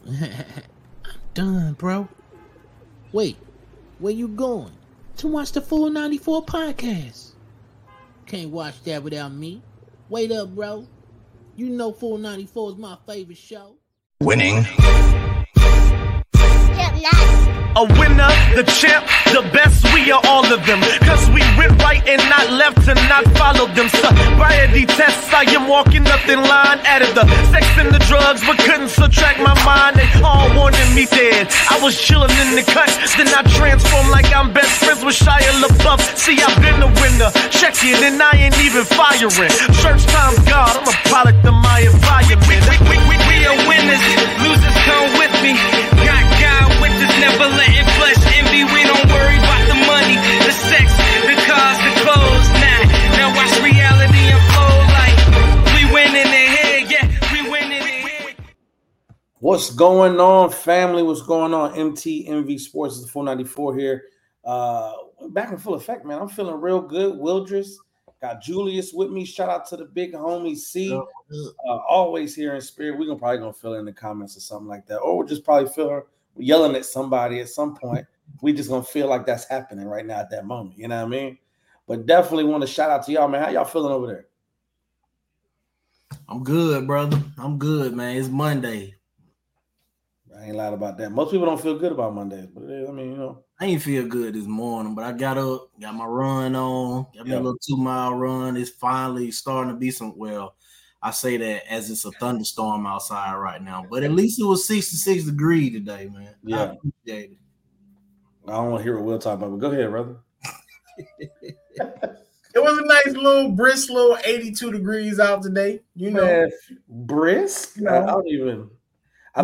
Done, bro. Wait, where you going? To watch the Full 94 podcast. Can't watch that without me. Wait up, bro. You know Full 94 is my favorite show. Winning. A winner, the champ, the best, we are all of them. Cause we went right and not left to not follow them. Sobriety tests, I am walking up in line. Added the sex and the drugs, but couldn't subtract my mind. They all wanted me dead. I was chilling in the cut, then I transformed like I'm best friends with Shia LaBeouf. See, I've been a winner, check it, and I ain't even firing. Church time's God, I'm a product of my environment. We are winners, losers come with me. Got God with us, never letting flesh envy. We don't worry about the money, the sex, the cars, the clothes. Now watch reality unfold like we winning in here, yeah, we winning in here. What's going on, family? What's going on? MTMV Sports is the 494 here. Back in full effect, man. I'm feeling real good. Wildress, got Julius with me. Shout out to the big homie C. Always here in spirit. We're probably gonna fill in the comments or something like that, or we'll just probably feel her yelling at somebody at some point. We just gonna feel like that's happening right now at that moment. You know what I mean? But definitely want to shout out to y'all, man. How y'all feeling over there? I'm good, brother. I'm good, man. It's Monday. I ain't lied about that. Most people don't feel good about Mondays, but I mean, you know. I ain't feel good this morning, but I got up, got my run on, got me a little 2-mile run. It's finally starting to be I say that as it's a thunderstorm outside right now, but at least it was 66 degrees today, man. Yeah. I appreciate it. I don't want to hear what Will talk about, but go ahead, brother. It was a nice little brisk little 82 degrees out today. You know, man, brisk. You know, I don't even. I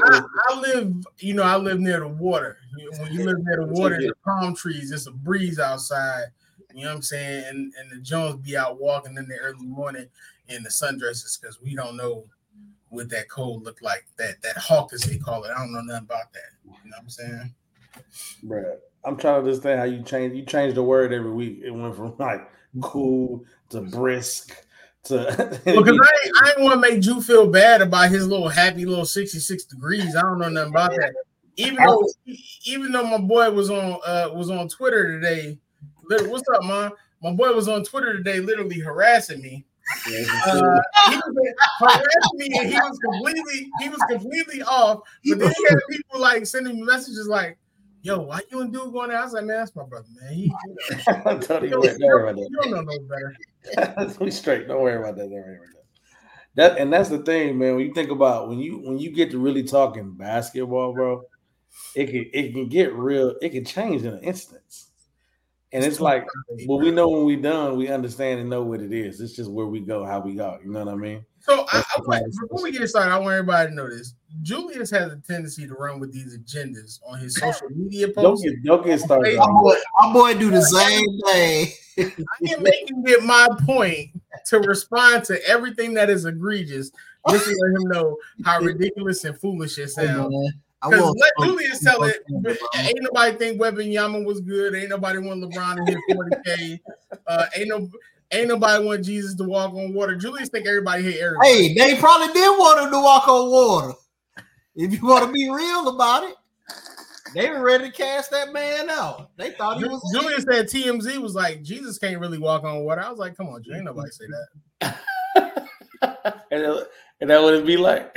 live near the water. When you live near the water, the palm trees, it's a breeze outside. You know what I'm saying? And the Jones be out walking in the early morning in the sundresses because we don't know what that cold look like. That hawk, as they call it. I don't know nothing about that. You know what I'm saying? Bruh, I'm trying to understand how you change the word every week. It went from like cool to brisk to because I ain't want to make Drew feel bad about his little happy little 66 degrees. I don't know nothing about that. Even though my boy was on Twitter today. What's up, man? My boy was on Twitter today, literally harassing me. He was harassing me, and he was completely off. But then he had people like sending me messages like, "Yo, why you and dude going there?" I was like, "Man, that's my brother, man. You don't know no better." We straight. Don't worry about that. Don't worry about that. That's the thing, man. When you think about when you get to really talking basketball, bro, it can get real. It can change in an instance. And it's like, well, we know when we're done, we understand and know what it is. It's just where we go, how we go. You know what I mean? So before we get started, I want everybody to know this. Julius has a tendency to run with these agendas on his social media posts. Don't get started. My boy do the same thing. I am making it my point to respond to everything that is egregious, just to let him know how ridiculous and foolish it sounds. Because let Julius tell it, ain't nobody think Wembanyama was good. Ain't nobody want LeBron to hit 40K. Ain't nobody want Jesus to walk on water. Julius think everybody hate everybody. Hey, they probably did want him to walk on water. If you want to be real about it, they were ready to cast that man out. They thought he was. Julius said TMZ was like, Jesus can't really walk on water. I was like, come on, ain't nobody say that. and that would it be like?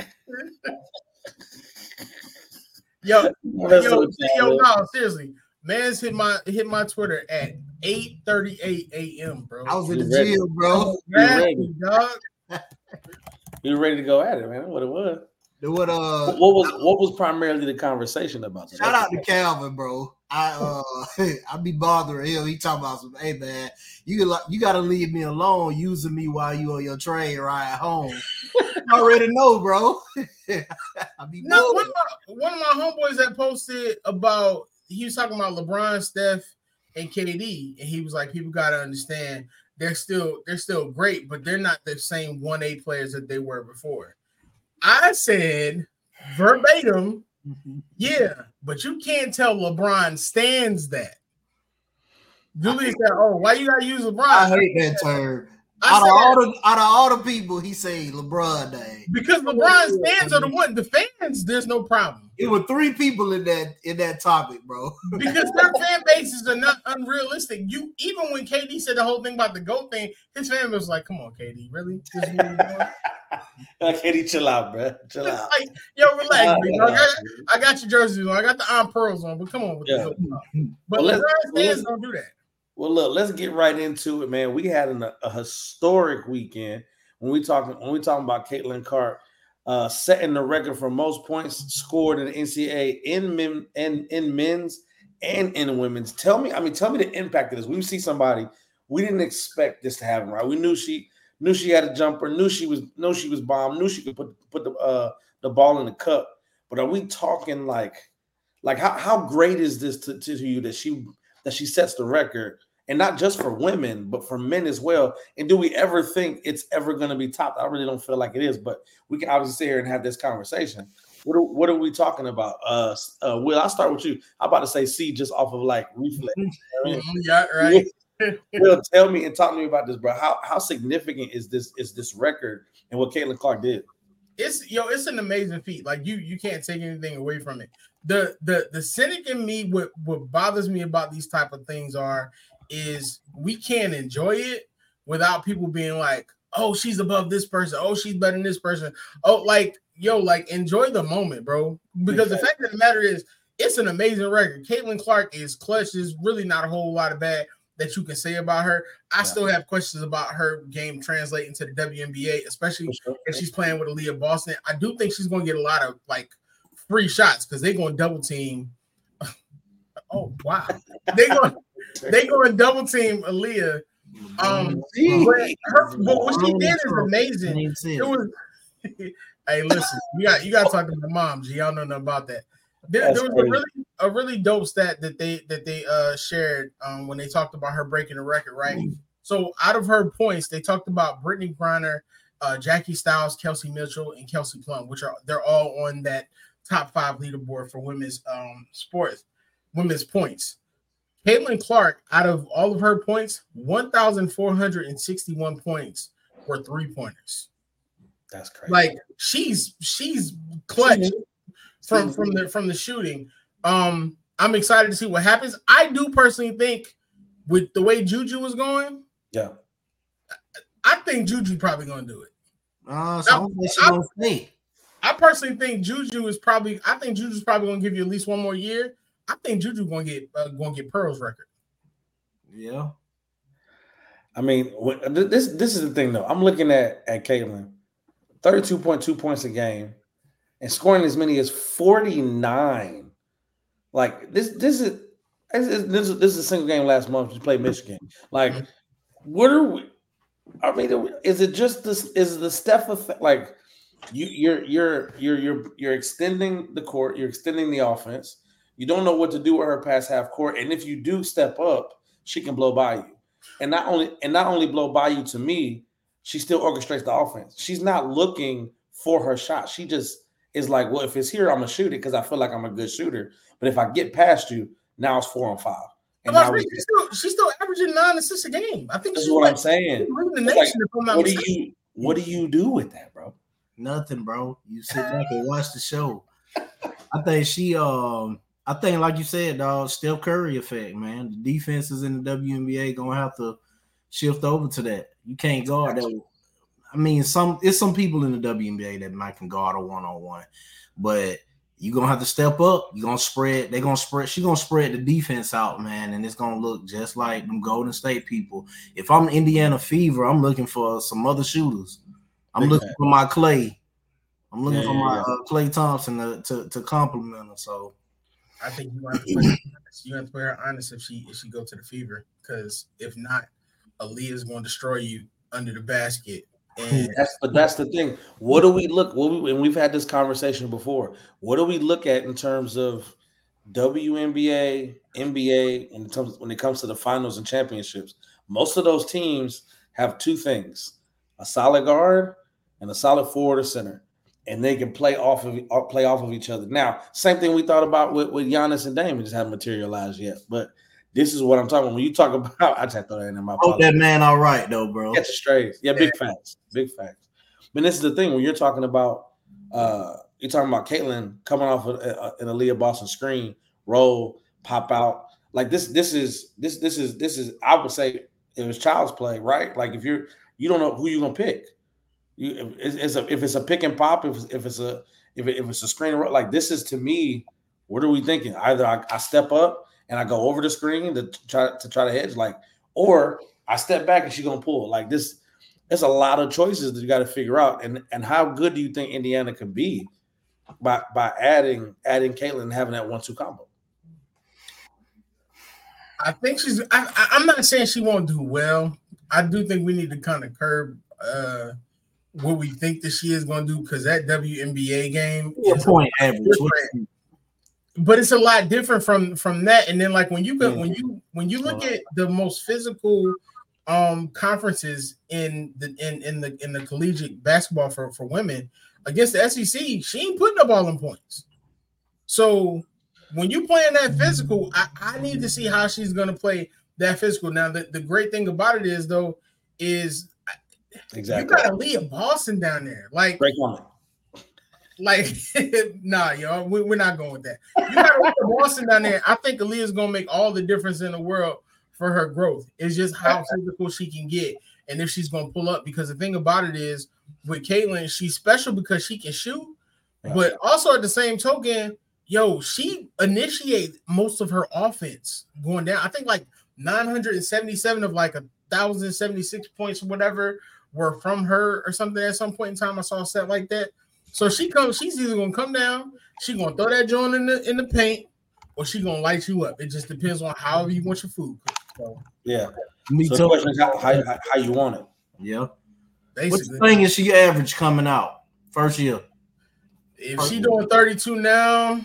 Yo, seriously. Man's hit my Twitter at 8:38 a.m., bro. I was in the gym, bro. You ready to go at it, man? That's what it was. What was primarily the conversation about? Shout out to Calvin, bro. I be bothering him. He talking about some, hey man, you gotta leave me alone using me while you on your train ride home. You already know, bro. One of my homeboys that posted about, he was talking about LeBron, Steph, and KD, and he was like, people gotta understand they're still great, but they're not the same 1A players that they were before. I said verbatim, yeah, but you can't tell LeBron stands that. Julius said, "Oh, why you gotta use LeBron?" I hate that term. Out of all the people, he say LeBron name. Because LeBron's fans are the one. The fans, there's no problem. It were 3 people in that topic, bro. Because their fan bases are not unrealistic. Even when KD said the whole thing about the GOAT thing, his fan was like, "Come on, KD, really? KD, chill out, bro. Chill out. Like, yo, relax, I got your jersey on. I got the on pearls on, but come on with the GOAT talk. But LeBron's fans don't do that. Well, look, let's get right into it, man. We had a historic weekend when we talking about Caitlin Clark setting the record for most points scored in the NCAA in men's and in women's. Tell me the impact of this. We see somebody we didn't expect this to happen, right? We knew she had a jumper, knew she was bomb, knew she could put the ball in the cup. But are we talking like how great is this to you that she sets the record? And not just for women, but for men as well. And do we ever think it's ever going to be topped? I really don't feel like it is, but we can obviously sit here and have this conversation. What are we talking about? Will, I'll start with you. I'm about to say C just off of like reflex. Yeah, right. Will, tell me and talk to me about this, bro. How significant is this record and what Caitlin Clark did? It's an amazing feat. Like you can't take anything away from it. The cynic in me, what bothers me about these type of things is we can't enjoy it without people being like, oh, she's above this person. Oh, she's better than this person. Oh, enjoy the moment, bro. Because the fact of the matter is, it's an amazing record. Caitlin Clark is clutch. There's really not a whole lot of bad that you can say about her. I still have questions about her game translating to the WNBA, especially if she's playing with Aaliyah Boston. I do think she's going to get a lot of free shots because they're going to double team. Oh, wow. They go and double team Aaliyah. But what she did is amazing. It was, hey, listen, you got to talk to my mom. Y'all know nothing about that. There was a really dope stat that they shared when they talked about her breaking the record, right? So out of her points, they talked about Brittany Griner, Jackie Stiles, Kelsey Mitchell, and Kelsey Plum, they're all on that top 5 leaderboard for women's sports, women's points. Caitlin Clark, out of all of her points, 1,461 points were 3-pointers. That's crazy. Like she's clutch from the shooting. I'm excited to see what happens. I do personally think with the way Juju is going, I think Juju probably gonna do it. I personally think Juju's probably gonna give you at least one more year. I think Juju gonna get Pearl's record. Yeah. I mean, this is the thing though. I'm looking at Caitlin, 32.2 points a game, and scoring as many as 49. Like this is a single game last month. She played Michigan. Like, what are we? I mean, is it just this? Is the Steph effect? Like, you're extending the court. You're extending the offense. You don't know what to do with her past half court, and if you do step up, she can blow by you. And not only blow by you to me, she still orchestrates the offense. She's not looking for her shot. She just is like, well, if it's here, I'm gonna shoot it because I feel like I'm a good shooter. But if I get past you, now it's 4-on-5. And she's still averaging 9 assists a game. I think that's what I'm saying. What do you do with that, bro? Nothing, bro. You sit back and watch the show. I think, like you said, dog, Steph Curry effect, man. The defenses in the WNBA gonna have to shift over to that. You can't guard that. I mean, it's some people in the WNBA that might can guard a 1-on-1, but you're gonna have to step up. You're gonna spread. They're gonna spread. She's gonna spread the defense out, man, and it's gonna look just like them Golden State people. If I'm Indiana Fever, I'm looking for some other shooters. I'm looking for my Clay. I'm looking for my Klay Thompson to compliment her. So. I think you have to play her honest if she go to the Fever, because if not, Aaliyah is going to destroy you under the basket. And that's the thing. What do we look? And we've had this conversation before. What do we look at in terms of WNBA, NBA, and when it comes to the finals and championships? Most of those teams have 2 things: a solid guard and a solid forward or center. And they can play off of each other. Now, same thing we thought about with Giannis and Dame. It just haven't materialized yet. But This is what I'm talking about. When you talk about, I just throw that in my Hope that man all right though, bro. Catch it straight. Yeah, big facts. Big facts. But this is the thing when you're talking about Caitlyn coming off an Aaliyah Boston screen, roll, pop out. Like this is I would say it was child's play, right? Like if you don't know who you're gonna pick. If it's a pick and pop, if it's a screen, like this is to me, what are we thinking? Either I step up and I go over the screen to try to hedge, like, or I step back and she's gonna pull. Like this, there's a lot of choices that you got to figure out. And how good do you think Indiana could be by adding Caitlyn and having that 1-2 combo? I think I'm not saying she won't do well. I do think we need to kind of curb what we think that she is going to do, because that WNBA game is point average. But it's a lot different from that. And then like when you look at the most physical conferences in the collegiate basketball for women against the SEC, she ain't putting up all them points. So when you playing that physical, I need to see how she's going to play that physical. Now, the great thing about it is, though, is exactly you got Aaliyah Boston down there. Like, nah, yo, we're not going with that. You got Aaliyah Boston down there. I think Aaliyah's going to make all the difference in the world for her growth. It's just how physical she can get and if she's going to pull up. Because the thing about it is, with Caitlyn, she's special because she can shoot, but also at the same token, she initiates most of her offense going down. I think like 977 of like 1,076 points or whatever were from her or something at some point in time. I saw a set like that. So she's either gonna come down, she's gonna throw that joint in the paint, or she's gonna light you up. It just depends on however you want your food cooked. So, yeah. So the question is how you want it. Yeah. Basically. What thing is she average coming out first year? If she doing 32 now,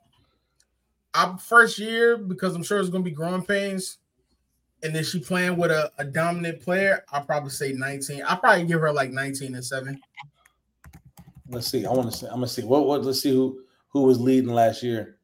first year, because I'm sure it's gonna be growing pains, and then she playing with a dominant player, I'll probably say 19. I'll probably give her like 19 and 7. Let's see. I'm gonna see what let's see who was leading last year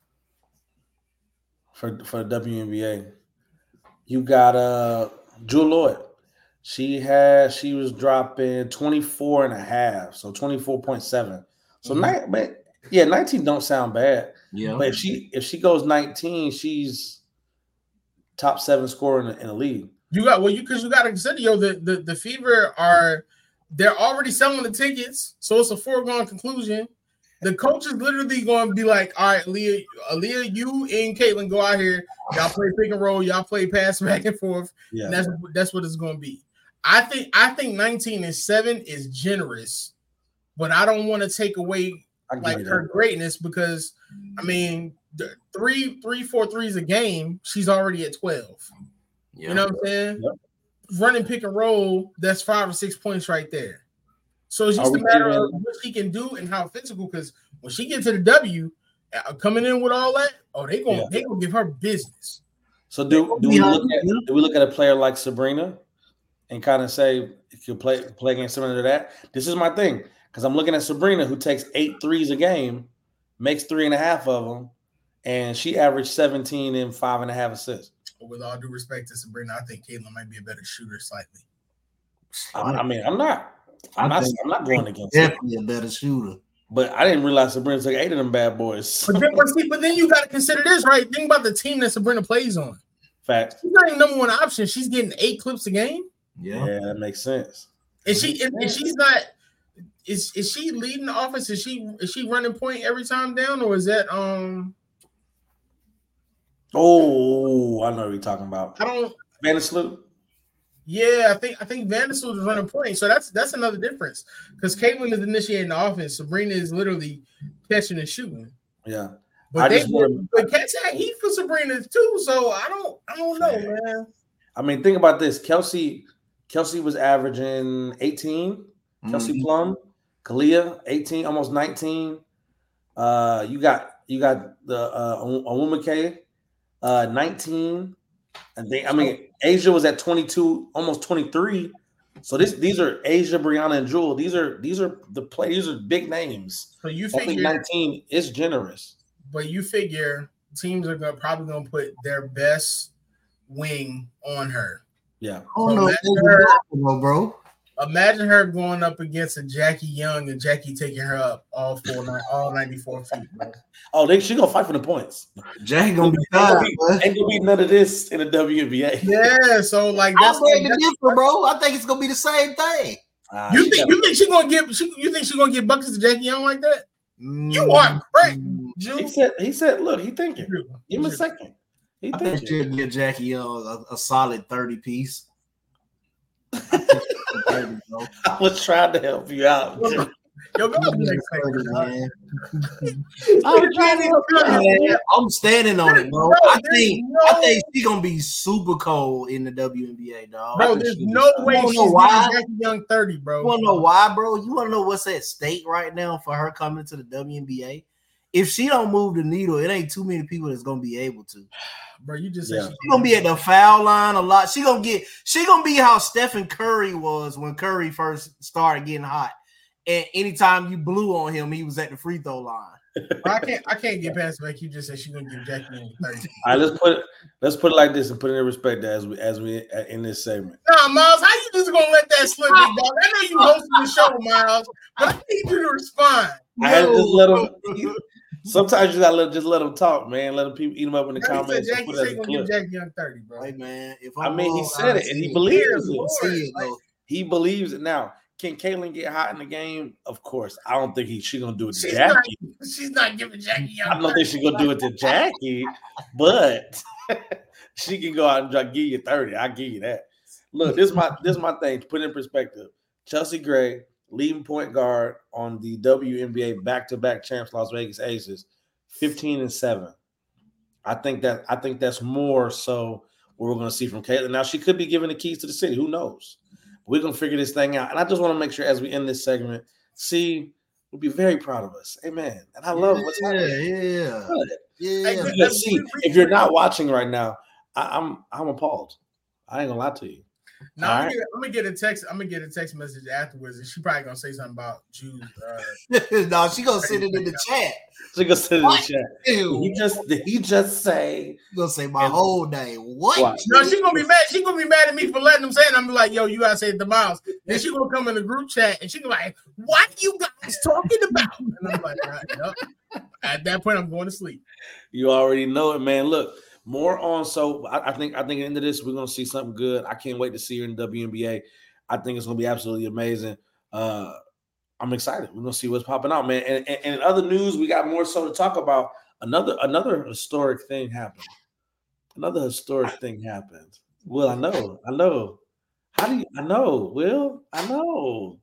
for the WNBA. You got Jewel Lloyd. She was dropping 24 and a half, so 24.7. So 19 don't sound bad. Yeah. But if she goes 19, she's top 7 scorer in the league. You got because you got to consider the Fever they're already selling the tickets, so it's a foregone conclusion. The coach is literally going to be like, all right, Aaliyah, you and Caitlyn go out here, y'all play pick and roll, y'all play pass back and forth. Yeah. And that's what it's going to be. I think 19 and 7 is generous, but I don't want to take away her greatness, because I mean, 4 threes a game, she's already at 12. Yeah. You know what I'm saying? Yep. Running pick and roll, that's 5 or 6 points right there. So it's just a matter of what she can do and how physical. Because when she gets to the W, coming in with all that, they gonna give her business. So do we look at a player like Sabrina and kind of say, if you play against someone to that? This is my thing, because I'm looking at Sabrina, who takes 8 threes a game, makes 3.5 of them, and she averaged 17 and 5.5 assists. With all due respect to Sabrina, I think Caitlyn might be a better shooter slightly. I mean, I'm not going against definitely a better shooter. But I didn't realize Sabrina took 8 of them bad boys. But then you got to consider this, right? Think about the team that Sabrina plays on. Fact. She's not even number one option. She's getting 8 clips a game. Yeah, that makes sense. Is she's not? Is she leading the offense? Is she running point every time down, or is that Oh, I know what you're talking about. Vandersloot. Yeah, I think Vandersloot is running point. So that's another difference, because Caitlyn is initiating the offense. Sabrina is literally catching and shooting. Yeah, but Cats had heat for Sabrina too. So I don't know, man. I mean, think about this. Kelsey was averaging 18. Kelsey Plum, Kalia 18, almost 19. You got the Onwumike 19. Asia was at 22, almost 23. So these are Asia, Brianna, and Jewel. These are the players. These are big names. So you figure 19 is generous. But you figure teams are probably gonna put their best wing on her. Yeah. Oh no, bro. Imagine her going up against a Jackie Young and Jackie taking her up all 94 feet, bro. Oh, she gonna fight for the points. Jackie gonna be tired. Ain't gonna be none of this in the WNBA. Yeah, so like that's the difference, bro. I think it's gonna be the same thing. You think she's gonna get buckets to Jackie Young like that? You are crazy. He said, look, he thinking. Give him a second. I think she'll get Jackie Young a solid 30 piece. I was trying to help you out. Yo, go to the next segment, man. I'm standing on it, bro. I think she's gonna be super cold in the WNBA, dog. Bro, there's no way she's Jackie Young 30, bro. You wanna know why, bro? You wanna know what's at stake right now for her coming to the WNBA? If she don't move the needle, it ain't too many people that's gonna be able to. Bro, you just said she's gonna be at the foul line a lot. She gonna be how Stephen Curry was when Curry first started getting hot. And anytime you blew on him, he was at the free throw line. I can't get past the fact you just said she's gonna give Jackie 30. All right, let's put it like this and put it in respect as we in this segment. Nah, Miles, how you just gonna let that slip, dog? I know you hosting the show, Miles, but I need you to respond. I had to just let him. Sometimes you gotta just let them talk, man. Let them people eat them up in the comments. Jackie said gonna give Jackie Young 30, bro. Hey, man, he said it and he believes it. He believes it now. Can Kaylin get hot in the game? Of course. I don't think she's gonna do it to Jackie. She's not giving Jackie Young. I don't think she's gonna do it to Jackie, but she can go out and give you 30. I give you that. Look, this is my thing to put in perspective. Chelsea Gray, leading point guard on the WNBA back-to-back champs Las Vegas Aces, 15-7. I think that's more so what we're going to see from Caitlin. Now she could be given the keys to the city. Who knows? We're going to figure this thing out. And I just want to make sure as we end this segment, we'll be very proud of us. Amen. And I love what's happening. Yeah. See, if you're not watching right now, I'm appalled. I ain't gonna lie to you. No, I'm gonna get a text. I'm gonna get a text message afterwards, and she probably gonna say something about Jews. No, she gonna send it in the chat. She gonna send it in the chat. Did he just say? He gonna say my whole name. What? No, she gonna be mad. She gonna be mad at me for letting them say it. I'm like, yo, you gotta say it to Miles. Then she gonna come in the group chat and she gonna be like, what you guys talking about? And I'm like, yep. At that point, I'm going to sleep. You already know it, man. Look. More on, so I think at the end of this, we're going to see something good. I can't wait to see her in the WNBA. I think it's going to be absolutely amazing. I'm excited. We're going to see what's popping out, man. And in other news, we got more so to talk about. Another historic thing happened. Will, I know. How do you? I know, Will. I know.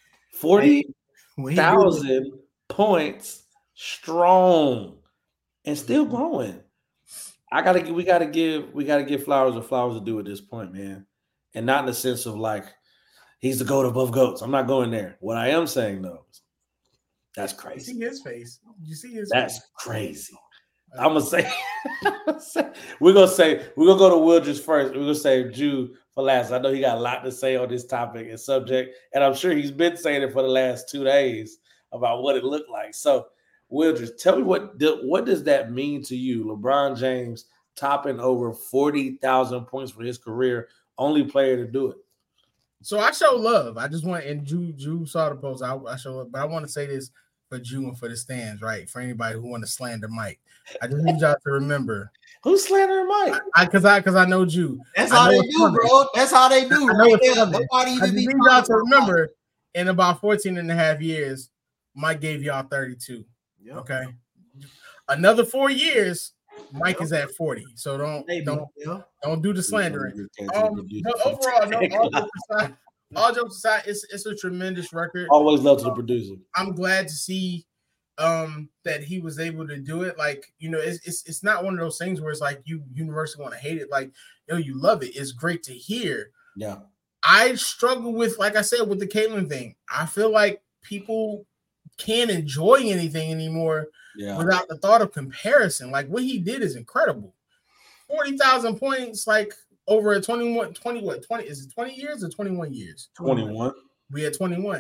40,000 points strong and still growing. We gotta give flowers what flowers to do at this point, man. And not in the sense of like he's the GOAT above GOATs. I'm not going there. What I am saying though, that's crazy. You see his face. That's crazy. I'm gonna say we're gonna go to Wildress first. We're gonna save Jew for last. I know he got a lot to say on this topic and subject, and I'm sure he's been saying it for the last 2 days about what it looked like. So Wildress, tell me what does that mean to you? LeBron James topping over 40,000 points for his career, only player to do it. So I show love. I just want, and Jew saw the post. I show love, but I want to say this for Jew and for the stands, right? For anybody who want to slander Mike, I just need y'all to remember. Who's slandering Mike? Because I know Jew. That's how they do, bro. That's how they do. I just need y'all to remember. In about 14 and a half years, Mike gave y'all 32. Yep. Okay. Another 4 years, Mike is at 40. So don't do the slandering. But overall, all jokes aside, it's a tremendous record. Always love to the producer. I'm glad to see that he was able to do it. Like, it's not one of those things where it's like you universally want to hate it. Like, you love it. It's great to hear. Yeah. I struggle with, like I said, with the Caitlin thing. I feel like people can't enjoy anything anymore without the thought of comparison. Like, what he did is incredible. 40,000 points, like over a 20 is it 20 years or 21 years? 21. We had 21.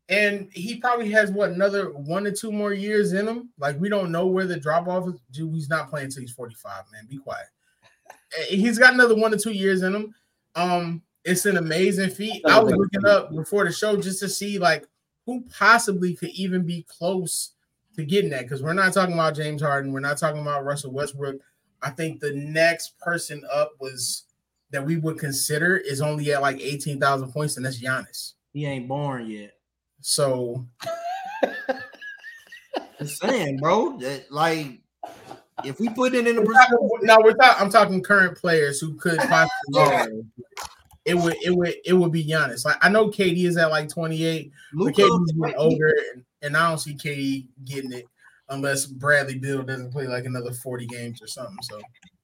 And he probably has another 1 or 2 more years in him. Like, we don't know where the drop off is. Dude, he's not playing until he's 45, man. Be quiet. He's got another 1 or 2 years in him. It's an amazing feat. I was looking up before the show just to see like who possibly could even be close to getting that, because we're not talking about James Harden, we're not talking about Russell Westbrook. I think the next person up that we would consider is only at like 18,000 points, and that's Giannis. He ain't born yet. So, just saying, bro. That like, if we put it in the I'm talking current players who could possibly. It would be Giannis. Like, I know KD is at like 28, but KD's getting older, and I don't see KD getting it unless Bradley Beal doesn't play like another 40 games or something. So,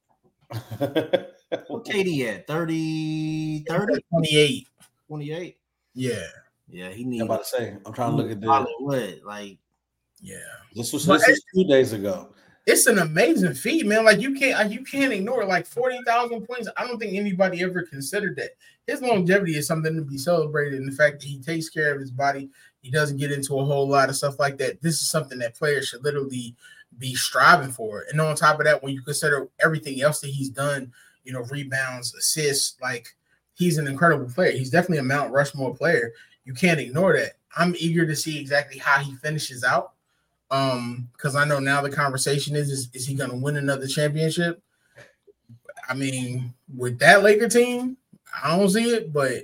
what KD at 30, 28. 28. Yeah. Yeah, he needs. I'm about to say, I'm trying to look at this. What? Like, yeah, this was 2 days ago. It's an amazing feat, man. Like, you can't ignore it. Like 40,000 points. I don't think anybody ever considered that. His longevity is something to be celebrated, and the fact that he takes care of his body, he doesn't get into a whole lot of stuff like that. This is something that players should literally be striving for. And on top of that, when you consider everything else that he's done, rebounds, assists, like, he's an incredible player. He's definitely a Mount Rushmore player. You can't ignore that. I'm eager to see exactly how he finishes out. Because I know now the conversation is he going to win another championship? I mean, with that Laker team, I don't see it, but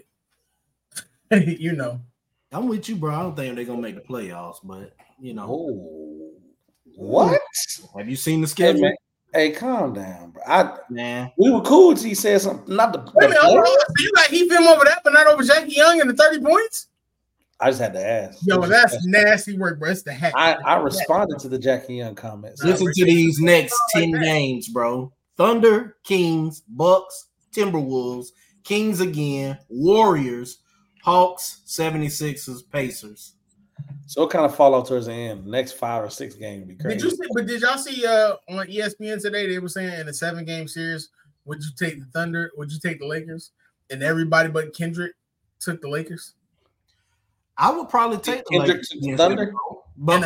I'm with you, bro. I don't think they're gonna make the playoffs, but Oh, what? Have you seen the schedule? Hey, calm down, bro. Man, we were cool until he said something. Not the. Wait a minute, you got heat film over that, but not over Jackie Young and the 30 points. I just had to ask. Yo, that's nasty work, bro. It's the hack. I responded to the Jackie Young comments. Listen to these next 10 games, bro. Thunder, Kings, Bucks, Timberwolves, Kings again, Warriors, Hawks, 76ers, Pacers. So it kind of fall off towards the end. The next 5 or 6 games would be crazy. Did y'all see on ESPN today, they were saying in a 7-game series, would you take the Thunder? Would you take the Lakers? And everybody but Kendrick took the Lakers. I would probably take the Lakers against Thunder, them, but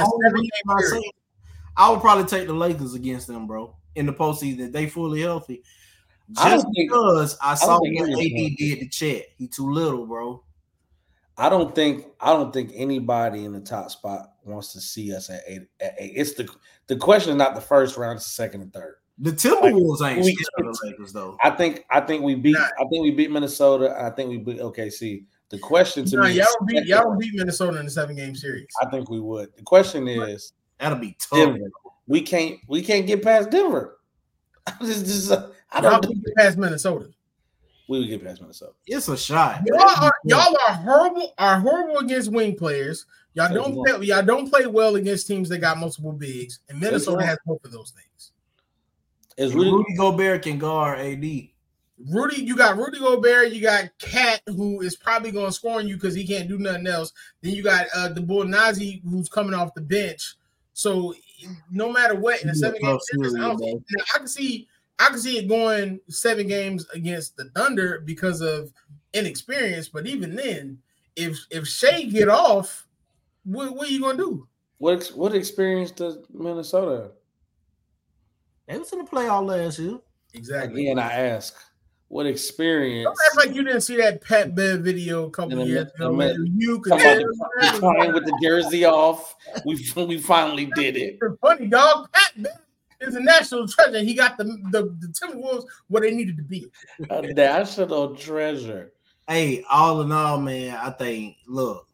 I would probably take the Lakers against them, bro. In the postseason, they fully healthy. Just because I saw what AD did to Chet, he too little, bro. I don't think anybody in the top spot wants to see us at 8. It's the question is not the first round; it's the second and third. The Timberwolves ain't scared of the Lakers, though. I think we beat Minnesota. I think we beat OKC. The question to me, y'all don't beat Minnesota in the 7-game series. I think we would. The question is, that'll be tough. Denver. We can't get past Denver. I don't get past Minnesota. We would get past Minnesota. It's a shot. Y'all are horrible against wing players. Y'all don't play well against teams that got multiple bigs, and Minnesota has both of those things. Rudy Gobert can guard AD. You got Rudy Gobert, you got Cat, who is probably going to score on you because he can't do nothing else. Then you got the Bull Nazi, who's coming off the bench. So no matter what, in a 7-game series, I can see it going 7 games against the Thunder because of inexperience. But even then, if Shea get off, what are you gonna do? What experience does Minnesota have? They was in the playoff last year. Exactly. Again, I ask, what experience? Don't act like you didn't see that Pat Bev video a couple years ago. You could playing with the jersey off. We finally did it. It's funny, dog. Pat Bev is a national treasure. He got the Timberwolves where they needed to be. A national treasure. Hey, all in all, man, I think, look,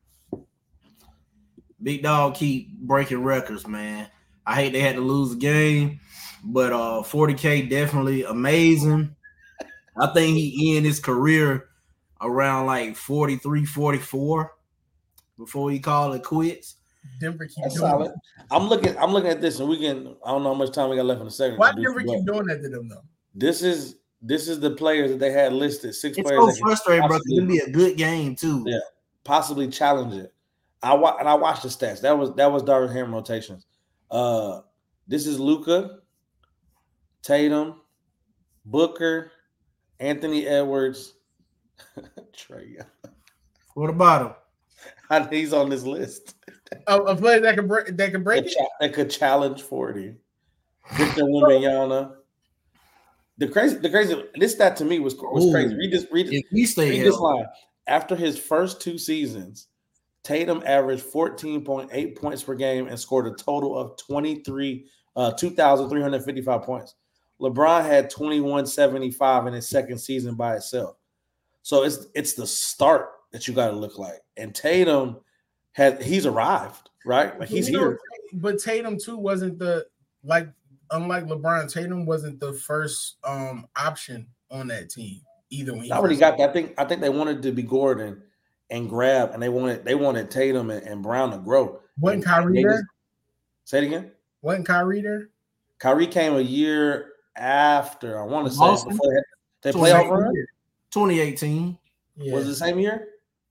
Big Dog keep breaking records, man. I hate they had to lose the game, but 40K definitely amazing. I think he ended his career around like 43, 44 before he called it quits. Denver keep That's doing solid. it. I'm looking at this, and I don't know how much time we got left in the second. Why Denver keep doing that to them though? This is the players that they had listed. 6 it's players. It's so frustrating, bro. It's gonna be a good game too. Yeah, possibly challenge it. I watched the stats. That was Darvin Ham rotations. This is Luka, Tatum, Booker, Anthony Edwards, Trey. What about him? He's on this list. A player that can break it? That could challenge 40. Victor Wembanyama. The crazy. This stat to me was crazy. Read this line. After his first 2 seasons, Tatum averaged 14.8 points per game and scored a total of 2,355 points. LeBron had 2,175 in his second season by itself. So it's the start that you got to look like. And Tatum he's arrived, right? Like he's here. But Tatum too wasn't unlike LeBron, Tatum wasn't the first option on that team either. When I already got that. I think they wanted to be Gordon and grab, and they wanted Tatum and Brown to grow. Wasn't Kyrie there? Say it again. Wasn't Kyrie there? Kyrie came a year after. I want to say before they playoff run. 2018. Yeah. Was it the same year?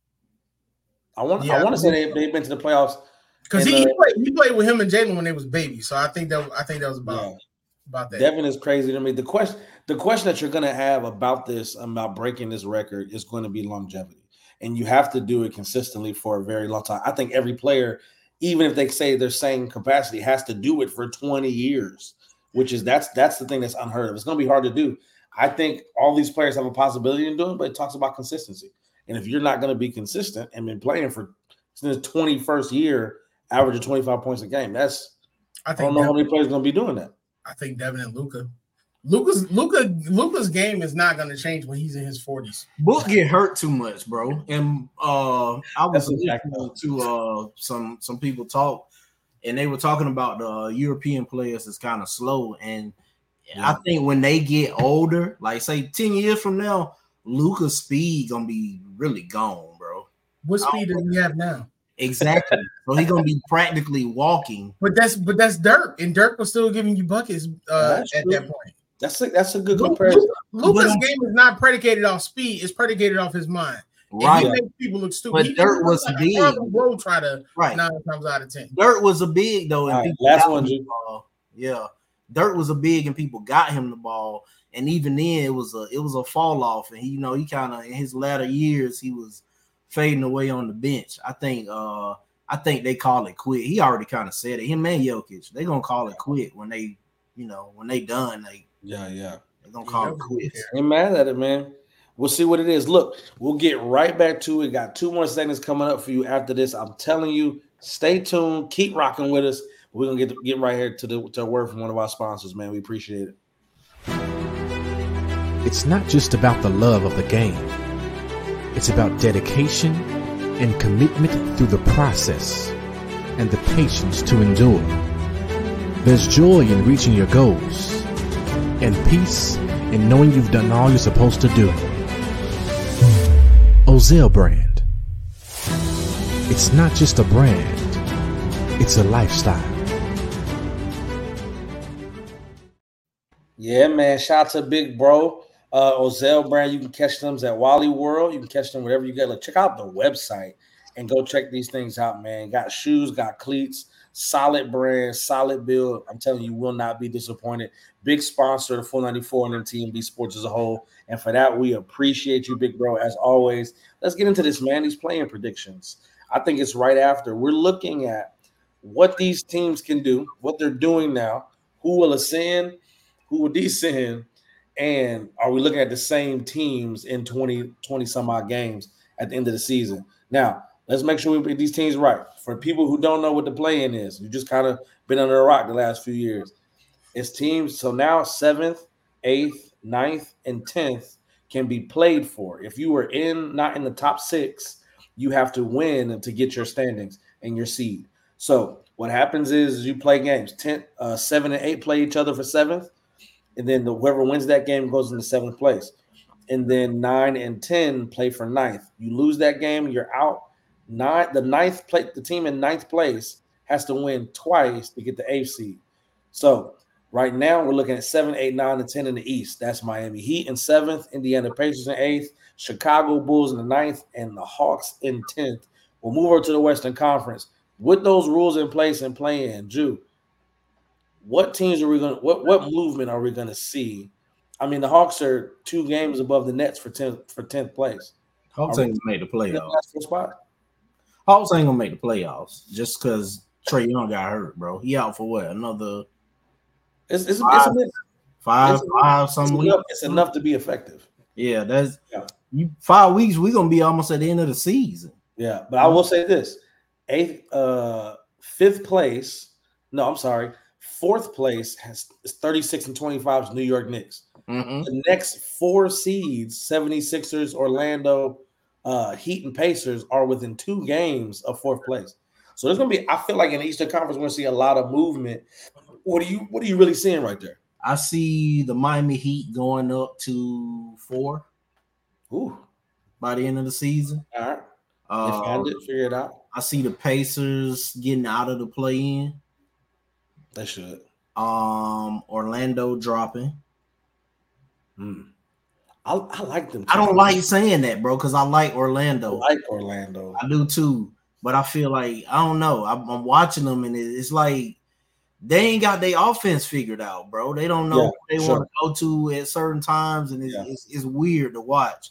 I want to say they've been to the playoffs because he played with him and Jalen when they was babies. So I think that was about that. Devin is crazy to me. The question that you're going to have about breaking this record is going to be longevity, and you have to do it consistently for a very long time. I think every player, even if they say they're same capacity, has to do it for 20 years, which is that's the thing that's unheard of. It's going to be hard to do. I think all these players have a possibility in doing it, but it talks about consistency. And if you're not going to be consistent and been playing for since 21st year, averaging 25 points a game, I don't know how many players are going to be doing that. I think Devin and Luka. Luka's game is not going to change when he's in his 40s. Book get hurt too much, bro. And I was listening to some people talk, and they were talking about the European players is kind of slow. And I think when they get older, like say 10 years from now, Luka's speed gonna be really gone, bro. What speed does he have now? Exactly. So he's gonna be practically walking. But that's Dirk, and Dirk was still giving you buckets at that point. That's a good comparison. Luka's game is not predicated off speed; it's predicated off his mind. Right. And he makes people look stupid. But Dirk was a big. Will try to 9 times out of 10. Dirk was a big though, and last one. Dirk was a big, and people got him the ball, and even then it was a fall off, and he kind of in his latter years he was fading away on the bench. I think they call it quit. He already kind of said it. Him and Jokic, they gonna call it quit when they done. They're gonna call it quit. Ain't mad at it, man. We'll see what it is. Look, we'll get right back to it. Got 2 more segments coming up for you after this. I'm telling you, stay tuned, keep rocking with us. We're gonna get right here to a word from one of our sponsors, man. We appreciate it. It's not just about the love of the game. It's about dedication and commitment through the process and the patience to endure. There's joy in reaching your goals and peace in knowing you've done all you're supposed to do. Ozell brand. It's not just a brand. It's a lifestyle. Yeah, man. Shout out to Big Bro. Ozell brand. You can catch them at Wally World. You can catch them wherever you get. Like, check out the website and go check these things out, man. Got shoes, got cleats, solid brand, solid build. I'm telling you, will not be disappointed. Big sponsor of 494 and TMB Sports as a whole. And for that, we appreciate you, Big Bro, as always. Let's get into this, man. These playing predictions. I think it's right after. We're looking at what these teams can do, what they're doing now, who will ascend, who will descend, and are we looking at the same teams in 20 some odd games at the end of the season? Now, let's make sure we get these teams right. For people who don't know what the play-in is, you just kind of been under a rock the last few years. It's teams, so now 7th, 8th, 9th, and 10th can be played for. If you were not in the top 6, you have to win to get your standings and your seed. So what happens is you play games. 7 and 8 play each other for 7th, and then whoever wins that game goes into 7th place. And then 9 and 10 play for 9th. You lose that game, you're out. The team in 9th place has to win twice to get the 8th seed. So right now we're looking at 7, 8, 9, and 10 in the East. That's Miami Heat in 7th, Indiana Pacers in 8th, Chicago Bulls in the 9th, and the Hawks in 10th. We'll move over to the Western Conference. With those rules in place and playing, Drew, what teams are we going to what movement are we going to see? I mean, the Hawks are 2 games above the Nets for 10th place. Hawks ain't made the playoffs. Spot? Hawks ain't gonna make the playoffs just because Trae Young got hurt, bro. He out for what? Another It's five some weeks. It's enough to be effective. Yeah, that's 5 weeks. We're gonna be almost at the end of the season. Yeah, but I will say this: fifth place. No, I'm sorry. Fourth place is 36 and 25 New York Knicks. Mm-hmm. The next 4 seeds, 76ers, Orlando, Heat, and Pacers, are within 2 games of fourth place. So there's gonna be. I feel like in the Eastern Conference, we're gonna see a lot of movement. What are you really seeing right there? I see the Miami Heat going up to 4. Ooh, by the end of the season. All right. They found it, figure it out. I see the Pacers getting out of the play-in. They should. Orlando dropping. I like them. I don't like saying that, bro, because I like Orlando. I like Orlando. I do too. But I feel like, I don't know. I'm watching them, and it's like they ain't got their offense figured out, bro. They don't know what they want to go to at certain times, and it's weird to watch.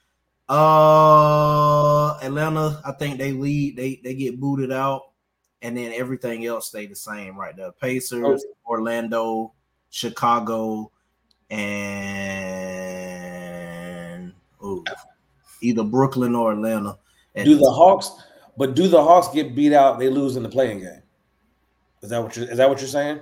Atlanta, I think they lead. They get booted out, and then everything else stay the same right there. Pacers, Orlando, Chicago, and either Brooklyn or Atlanta. Do the Hawks get beat out? They lose in the playing game. Is that what you're saying?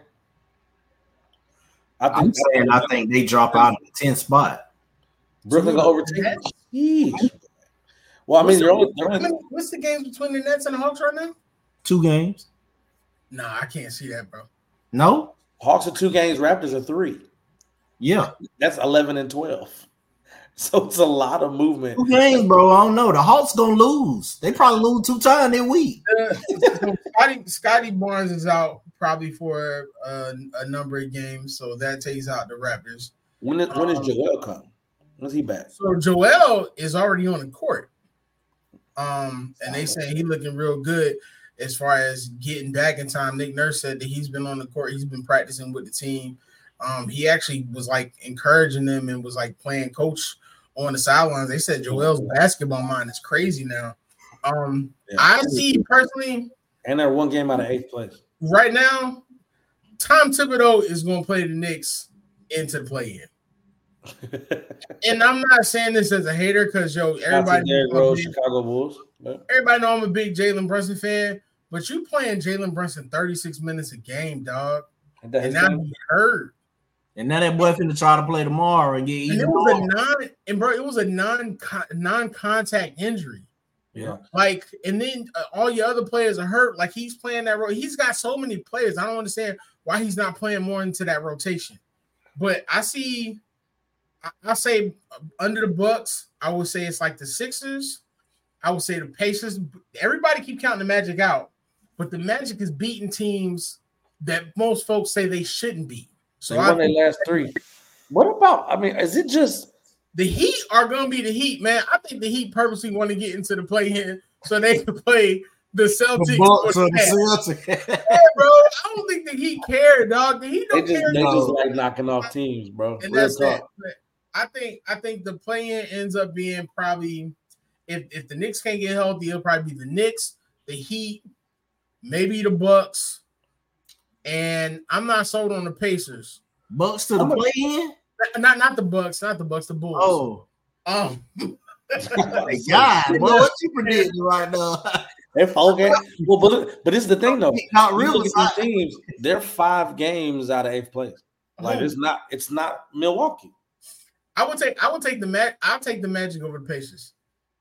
I think they drop out of the 10th spot. Brooklyn go overtake. Well, I mean, what's the games between the Nets and the Hawks right now? 2 games. No, I can't see that, bro. No, Hawks are 2 games. Raptors are 3. Yeah, that's 11 and 12. So it's a lot of movement. 2 games, bro. I don't know. The Hawks gonna lose. They probably lose 2 times in a week. Scotty Barnes is out probably for a number of games, so that takes out the Raptors. When is Joel come? When's he back? So Joel is already on the court. And they say he's looking real good as far as getting back in time. Nick Nurse said that he's been on the court, he's been practicing with the team. He actually was like encouraging them and was like playing coach on the sidelines. They said Joel's basketball mind is crazy now. I see personally, and they're 1 game out of 8th place right now. Tom Thibodeau is going to play the Knicks into the play-in. And I'm not saying this as a hater because everybody knows Chicago Bulls. Everybody know I'm a big Jalen Brunson fan, but you playing Jalen Brunson 36 minutes a game, dog, and now he hurt. And now that boy finna try to play tomorrow and get even. It was a non-contact injury. Yeah, like, and then all your other players are hurt. Like, he's playing that role. He's got so many players. I don't understand why he's not playing more into that rotation. But I say under the Bucks, I would say it's like the Sixers. I would say the Pacers. Everybody keep counting the Magic out, but the Magic is beating teams that most folks say they shouldn't beat. So they won their last 3. What about? I mean, is it just the Heat are going to be the Heat, man? I think the Heat purposely want to get into the play-in so they can play the Celtics. Yeah, bro. I don't think the Heat care, dog. The Heat don't care. They just like knocking off teams, bro. And that's it. I think the play-in ends up being probably if the Knicks can't get healthy, it'll probably be the Knicks, the Heat, maybe the Bucks. And I'm not sold on the Pacers. Bucks to the play-in? Not the Bucks, the Bulls. Oh. God, well, what you predicting right now? They're 4 games. Well, but this is the thing though. Not really. Teams, they're 5 games out of 8th place. Like it's not Milwaukee. I would take I'll take the Magic over the Pacers.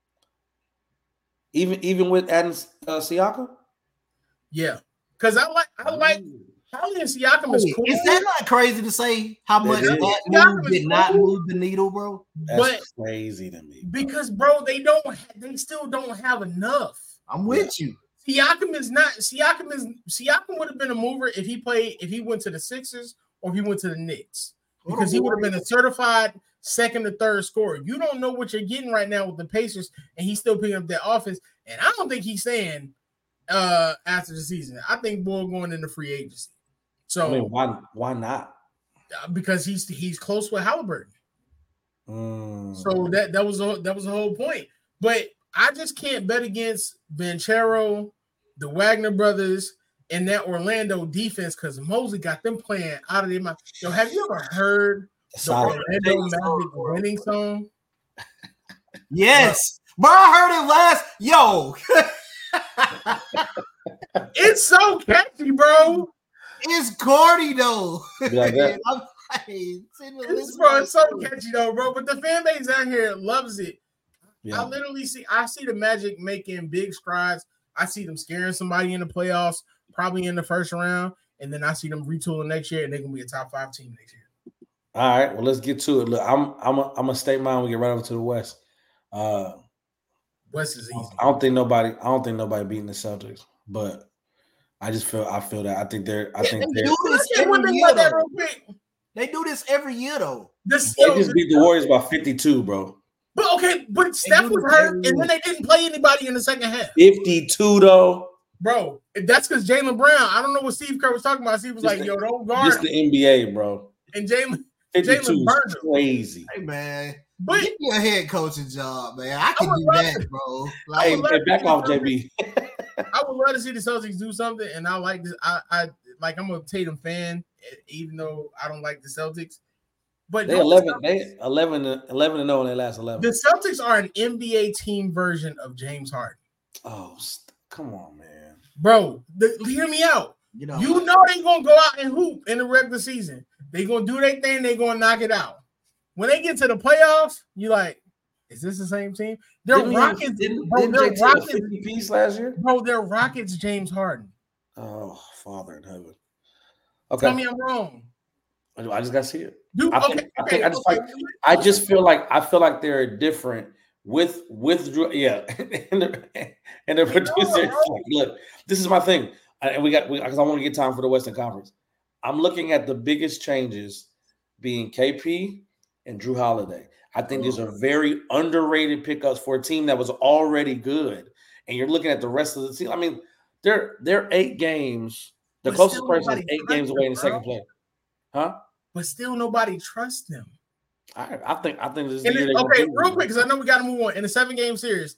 Even with adding Siakam? Yeah. Because I like Holly and Siakam is cool. Is that not crazy to say how much that move did not move the needle, bro? That's crazy to me. Because, bro, they still don't have enough. I'm with you. Siakam would have been a mover if he went to the Sixers or if he went to the Knicks. Because he would have been a certified second or third scorer. You don't know what you're getting right now with the Pacers, and he's still picking up their offense. And I don't think he's saying after the season. I think Bull going into free agency. So I mean, why not? Because he's close with Halliburton. So that was the whole point. But I just can't bet against Banchero, the Wagner brothers, and that Orlando defense because Mosley got them playing out of their mind. Yo, have you ever heard the Orlando Magic winning song? Yes, bro. I heard it last. Yo, it's so catchy, bro. It's corny though. Like that. It's so catchy though, bro. But the fan base out here loves it. Yeah. I see the Magic making big strides. I see them scaring somebody in the playoffs, probably in the first round, and then I see them retooling next year, and they're gonna be a top 5 team next year. All right, well, let's get to it. Look, I'm gonna state mine. We get right over to the West. West is easy. I don't think nobody beating the Celtics, but I feel that I think they're. They do this every year though. They just beat the Warriors by 52, bro. But Steph was hurt, and then they didn't play anybody in the second half. 52 though, bro. That's because Jaylen Brown. I don't know what Steve Kerr was talking about. Steve was like, "Yo, don't guard." It's the NBA, bro. And Jaylen is crazy. Hey man, but give me a head coaching job, man. I can do that, bro. Hey, back off, JB. I would love to see the Celtics do something, and I like this. I'm a Tatum fan, even though I don't like the Celtics. But they 11 and 0 in their last 11. The Celtics are an NBA team version of James Harden. Oh, come on, man, bro. Hear me out. You know they're gonna go out and hoop in the regular season. They're gonna do their thing. They're gonna knock it out. When they get to the playoffs, you like, is this the same team? They're Rockets. They're Rockets 50 piece last year. Bro, they're Rockets. James Harden. Oh, Father in heaven. Okay, tell me I'm wrong. I just gotta see it. Dude, I just feel like they're different with Drew. Yeah, and the producer. Look, this is my thing, and because I want to get time for the Western Conference. I'm looking at the biggest changes being KP and Drew Holiday. I think these are very underrated pickups for a team that was already good. And you're looking at the rest of the team. I mean, they're 8 games. The closest person is 8 games away in the second place. Huh? But still nobody trusts them. I think this is okay, real quick, because I know we got to move on. In a 7-game series,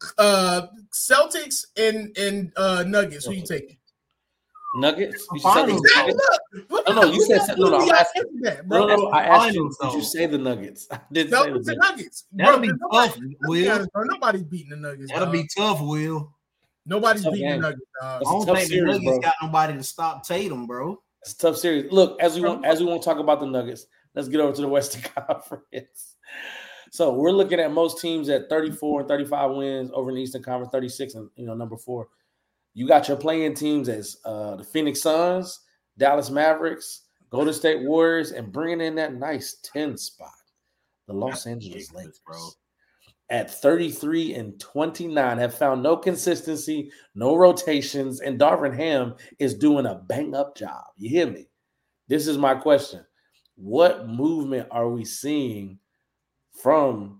Celtics and Nuggets, who you taking? Nuggets? You said no, you said no. I'm asking that, bro. No, I asked you. Did you say the Nuggets? I did say the Nuggets. That'll be tough, Will. Nobody's beating the Nuggets. That'll be tough, Will. Nobody's beating the Nuggets. I don't think the Nuggets got nobody to stop Tatum, bro. It's a tough series. Look, as we want to talk about the Nuggets, let's get over to the Western Conference. So we're looking at most teams at 34 and 35 wins over in the Eastern Conference, 36 and number 4. You got your playing teams as the Phoenix Suns, Dallas Mavericks, Golden State Warriors, and bringing in that nice 10 spot, the Los Angeles Lakers, bro. At 33 and 29, have found no consistency, no rotations, and Darvin Ham is doing a bang-up job. You hear me? This is my question. What movement are we seeing from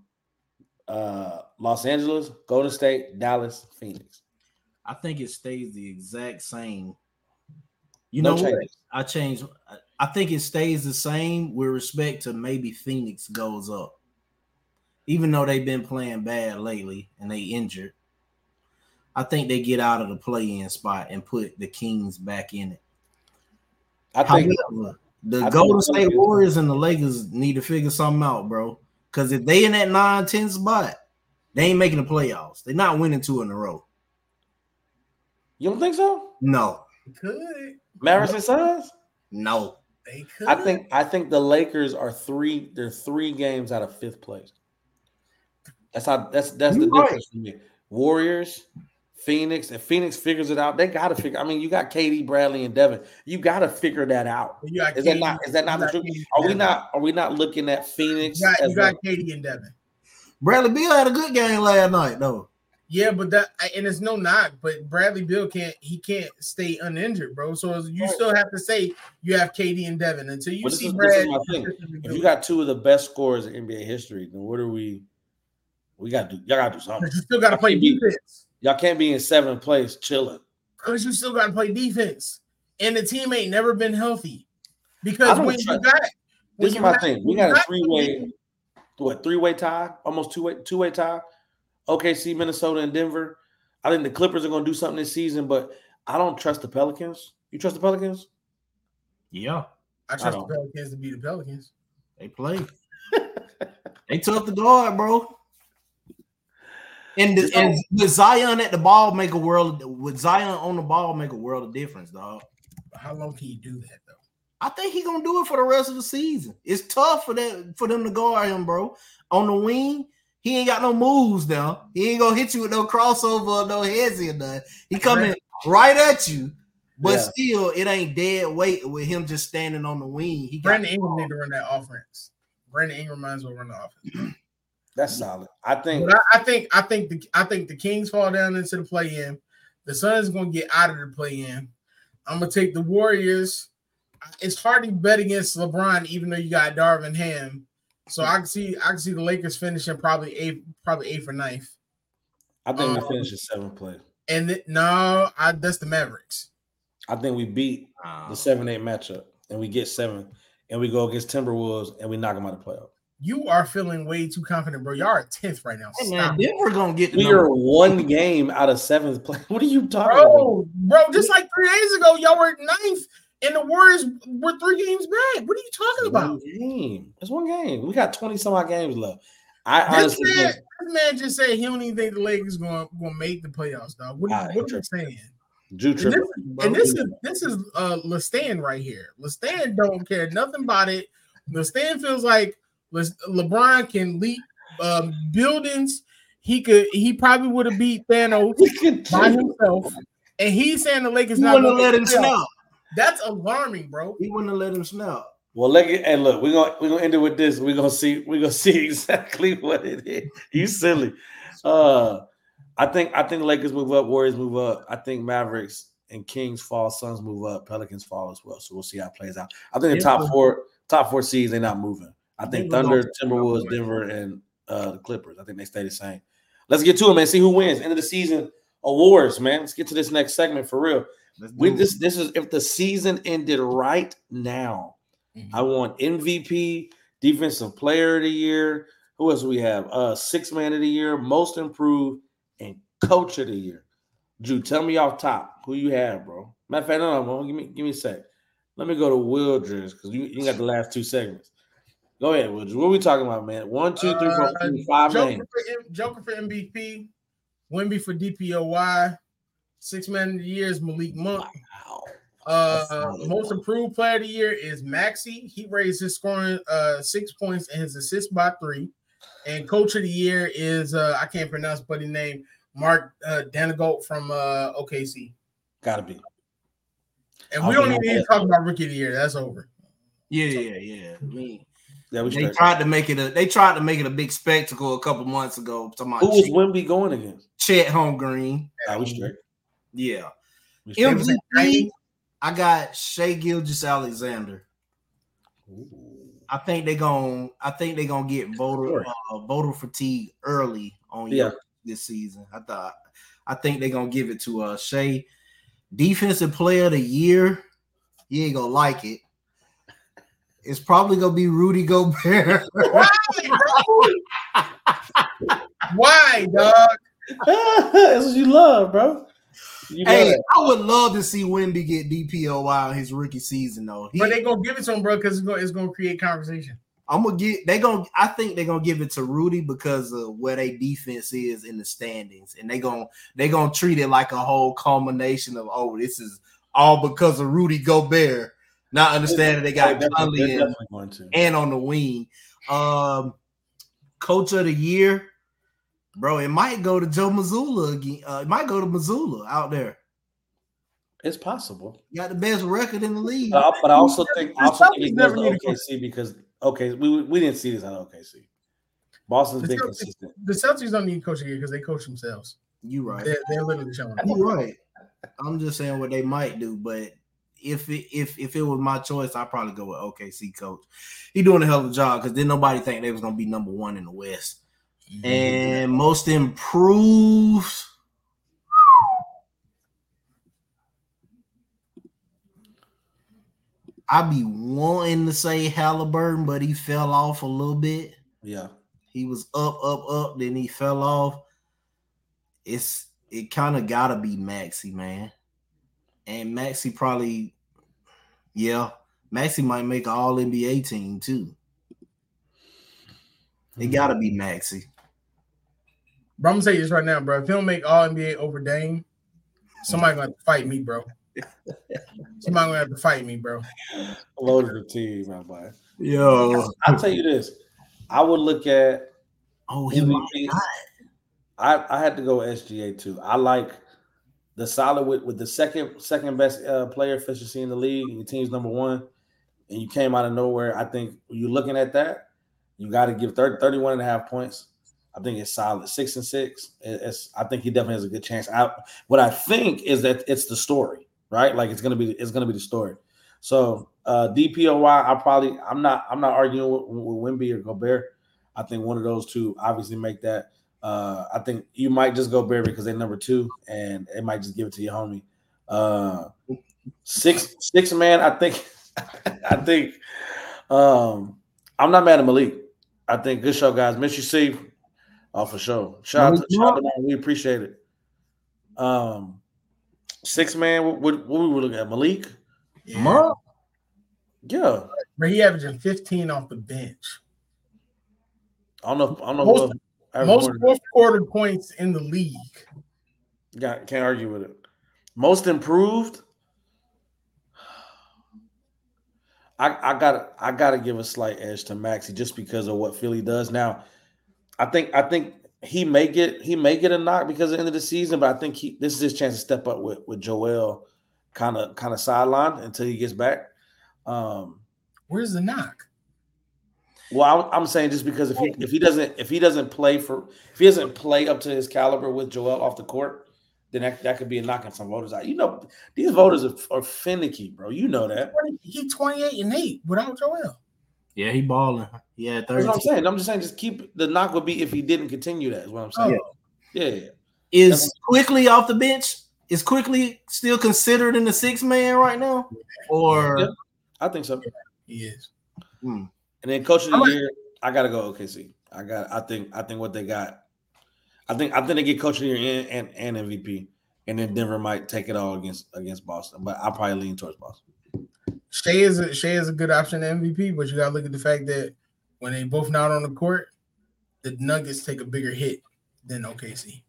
Los Angeles, Golden State, Dallas, Phoenix? I think it stays the exact same. You know what? I think it stays the same with respect to maybe Phoenix goes up. Even though they've been playing bad lately and they injured, I think they get out of the play-in spot and put the Kings back in it. However, the Golden State Warriors and the Lakers need to figure something out, bro. Because if they in that 9-10 spot, they ain't making the playoffs. They're not winning 2 in a row. You don't think so? No. They could. Mavericks and Suns? No. They could. I think the Lakers are 3 games out of 5th place. That's the difference for me. Warriors, Phoenix. If Phoenix figures it out, they got to figure. I mean, you got KD, Bradley, and Devin. You got to figure that out. Is that not the truth? Are we not looking at Phoenix? You got KD and Devin. Bradley Beal had a good game last night, though. Yeah, but it's no knock. But Bradley Beal can't stay uninjured, bro. So you still have to say you have KD and Devin until you see Brad. This is my thing. If you got 2 of the best scorers in NBA history, then what are we? Y'all gotta do something. You still gotta play defense. Y'all can't be in 7th place chilling. Because you still gotta play defense. And the team ain't never been healthy. Because when you got this is my thing. We got a 3-way tie, almost two-way tie OKC, Minnesota, and Denver. I think the Clippers are going to do something this season, but I don't trust the Pelicans. You trust the Pelicans? Yeah. I trust the Pelicans to be the Pelicans. They play. They tough to guard, bro. And with Zion at the ball make a world. With Zion on the ball make a world of difference, dog. How long can you do that though? I think he's gonna do it for the rest of the season. It's tough for them to guard him, bro. On the wing, he ain't got no moves now. He ain't gonna hit you with no crossover or no heads or nothing. He coming right at you, but still, it ain't dead weight with him just standing on the wing. Brandon Ingram need to run that offense. Brandon Ingram might as well run the offense. That's solid. I think the Kings fall down into the play-in. The Suns gonna get out of the play-in. I'm gonna take the Warriors. It's hard to bet against LeBron, even though you got Darvin Ham. So I can see the Lakers finishing probably eighth or ninth. I think we finish in seventh place. And that's the Mavericks. I think we beat the 7-8 matchup, and we get 7, and we go against Timberwolves, and we knock them out of the playoff. You are feeling way too confident, bro. Y'all are 10th right now. Hey, man, Denver gonna get. We are 1 game out of 7th place. What are you talking about, bro? Just like 3 days ago, y'all were 9th. And the Warriors were 3 games back. What are you talking about? It's 1 game. We got 20-some-odd games left. This man just said he don't even think the Lakers going to make the playoffs, dog. What are you saying? This is LeStan right here. LeStan don't care nothing about it. LeStan feels like LeBron can leap buildings. He probably would have beat Thanos by himself. And he's saying the Lakers not going to let him snap. That's alarming, bro. He wouldn't have let him snap. Well, look, we're gonna end it with this. We're gonna see exactly what it is. You silly. I think Lakers move up, Warriors move up. I think Mavericks and Kings fall, Suns move up, Pelicans fall as well. So we'll see how it plays out. I think the top four seeds, they're not moving. I think Thunder, Timberwolves, Denver, and the Clippers. I think they stay the same. Let's get to it, man. See who wins. End of the season awards, man. Let's get to this next segment for real. This is if the season ended right now. Mm-hmm. I want MVP, Defensive Player of the Year. Who else do we have? Sixth Man of the Year, Most Improved, and Coach of the Year. Drew, tell me off top who you have, bro. Matter of fact, no, give me a sec. Let me go to Wildress because you got the last 2 segments. Go ahead, Wildress. What are we talking about, man? 1, 2, 3, 4, 5 names. Joker for MVP, Wemby for DPOY. Sixth Man of the Year is Malik Monk. Wow. Most Improved Player of the Year is Maxey. He raised his scoring 6 points and his assists by 3. And Coach of the Year is I can't pronounce buddy name, Mark Danagolt from OKC. Gotta be. And we don't even need to talk about Rookie of the Year. That's over. Yeah. They tried to make it a big spectacle a couple months ago. Who was Wemby going against? Chet Holmgren. We straight. Yeah. MVP, I got Shai Gilgeous-Alexander. I think they're gonna get voter fatigue early on this season. I think they're gonna give it to Shai. Defensive Player of the Year, you ain't gonna like it. It's probably gonna be Rudy Gobert. Why, dog? That's what you love, bro. I would love to see Wemby get DPOY in his rookie season, though. But they're gonna give it to him, bro, because it's gonna create conversation. I think they're gonna give it to Rudy because of where their defense is in the standings, and they're gonna treat it like a whole culmination of this is all because of Rudy Gobert. Not understanding they got Conley and on the wing. Coach of the Year, bro, it might go to Joe Mazzulla again. It might go to Mazzulla out there. It's possible. You got the best record in the league. But I also think it goes to OKC because we didn't see this at OKC. Boston's been consistent. The Celtics don't need Coach of the Year because they coach themselves. You're right. They're literally showing up. You're right. I'm just saying what they might do, but if it was my choice, I'd probably go with OKC coach. He doing a hell of a job because didn't nobody think they was gonna be number 1 in the West. Mm-hmm. And Most Improved. I be wanting to say Halliburton, but he fell off a little bit. Yeah. He was up, then he fell off. it kind of gotta be Maxey, man. And Maxey probably, Maxey might make an All-NBA team too. It gotta be Maxey. Bro, I'm gonna say this right now, bro. If he don't make All-NBA over Dame, somebody gonna have to fight me, bro. Somebody gonna have to fight me, bro. Loaded the team, my boy. Yo, I'll tell you this. I would look at he I had to go SGA too. I like the solid with the second best player efficiency in the league. Your team's number one, and you came out of nowhere. I think when you're looking at that, you got to give 31.5 points. I think it's solid. 6 and 6. I think he definitely has a good chance. What I think is that it's the story, right? Like it's gonna be the story. So DPOY, I'm not arguing with Wemby or Gobert. I think one of those two obviously make that. I think you might just go Barry because they're number 2, and it might just give it to your homie. Six man. I think. I'm not mad at Malik. I think good show, guys. Miss you, Steve. Oh, for sure. Shout out to man. We appreciate it. 6 man. What we were looking at? Malik. Yeah. Yeah. But he averaging 15 off the bench. I don't know. Most fourth quarter points in the league. Can't argue with it. Most improved. I gotta give a slight edge to Maxey just because of what Philly does now. I think he may get a knock because at the end of the season, but I think this is his chance to step up with Joel kind of sidelined until he gets back. Where's the knock? Well, I'm saying just because if he doesn't play up to his caliber with Joel off the court, then that could be a knock on some voters out. You know, these voters are finicky, bro. You know that. He's 28-8 without Joel. Yeah, he balling. Yeah, 30. That's what I'm saying. I'm just saying, just keep the knock would be if he didn't continue that. Is what I'm saying. Yeah. Is Quickly off the bench? Is Quickly still considered in the 6 man right now? Or I think so. He is. And then coach of the year, I gotta go OKC. I think what they got. I think they get coach of the year and MVP, and then Denver might take it all against Boston. But I'll probably lean towards Boston. Shea is a good option to MVP, but you gotta look at the fact that when they both not on the court, the Nuggets take a bigger hit than OKC.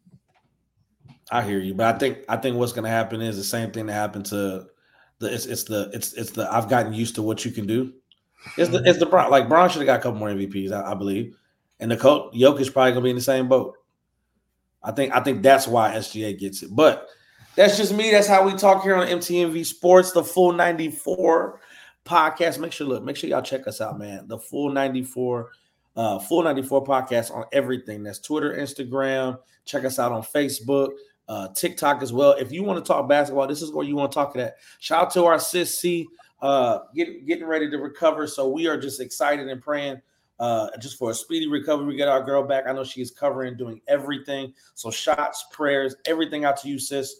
I hear you, but I think what's gonna happen is the same thing that happened to it's the I've gotten used to what you can do. It's the Bron. Like Bron should have got a couple more MVPs, I believe, and the coach Jokic probably gonna be in the same boat. I think that's why SGA gets it, but that's just me. That's how we talk here on MTMV Sports, the Full 94 podcast. Make sure y'all check us out, man. The Full 94 podcast on everything. That's Twitter, Instagram. Check us out on Facebook, TikTok as well. If you want to talk basketball, this is where you want to talk that. Shout out to our sis C, getting ready to recover. So we are just excited and praying just for a speedy recovery. We get our girl back. I know she is covering, doing everything. So shots, prayers, everything out to you, sis.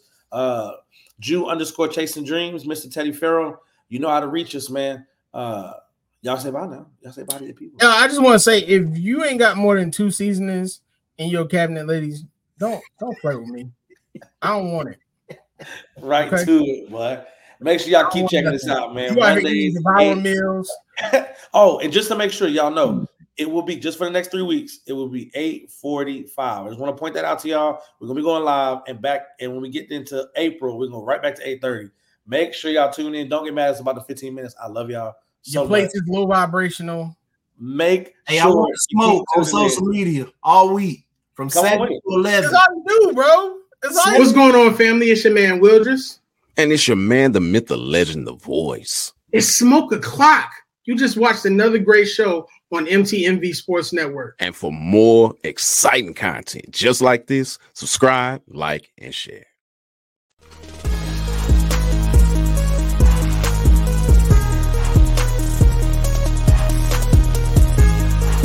Jew_chasing dreams, Mr. Teddy Farrell. You know how to reach us, man. Y'all say bye now. Y'all say bye to the people. Yeah, I just want to say, if you ain't got more than 2 seasonings in your cabinet, ladies, don't play with me. I don't want it. Right okay. To it, boy. Make sure y'all keep checking this out, man. Mondays, meals. Oh, and just to make sure y'all know, it will be just for the next 3 weeks. It will be 8:45. I just want to point that out to y'all. We're gonna be going live and back, and when we get into April, we're gonna go right back to 8:30. Make sure y'all tune in. Don't get mad. It's about the 15 minutes. I love y'all. Your place is low vibrational. I want to smoke on social media all week from 7 to 11. That's all you do, bro. What's going on, family? It's your man Wildress. And it's your man, the myth, the legend, the voice. It's Smoke O'Clock. You just watched another great show on MTMV Sports Network. And for more exciting content just like this, subscribe, like, and share.